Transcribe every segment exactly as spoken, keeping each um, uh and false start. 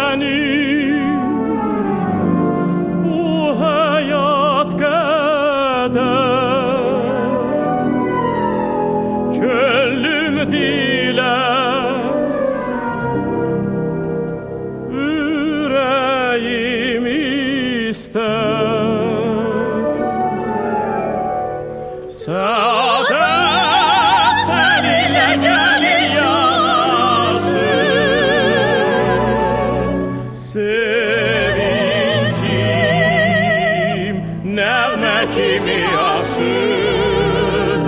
benim bu hayat kadar gönlüm diler yüreğim ister saadet seninle gelir yanaşır sevincim nəğmə kimi aşır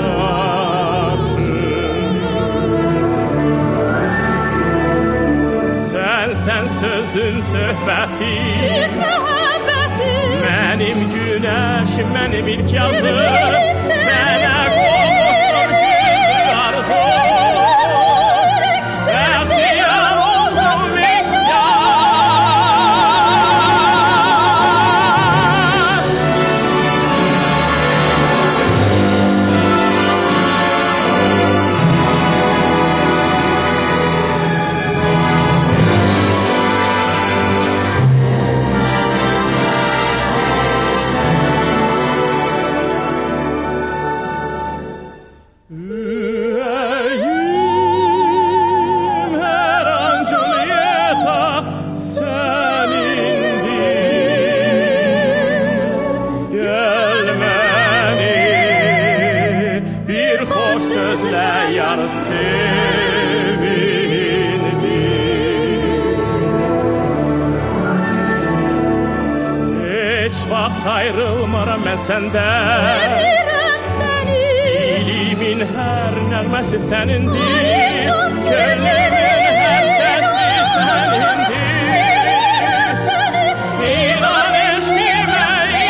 Sen sen sözün söhbətin Mənim günəşim, mənim ilk yazım Sənə qovuşdur gül arzu Bəxtiyar oldum min yar Yüreğim her an Julieta senindir Gel məni bir xoş sözlə yar sevindir Heç vaxt ayrılmaram mən səndən Dilimin hər nəğməsi sənindir Könlümün hər səsi sənindir İnan eşqimə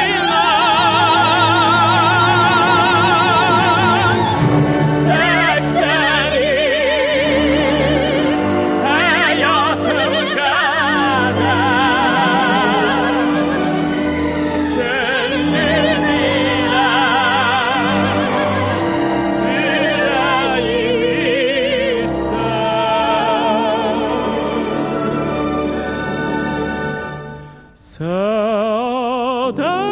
inan Tək sənin həyatım qədər Könlüm diler Saadet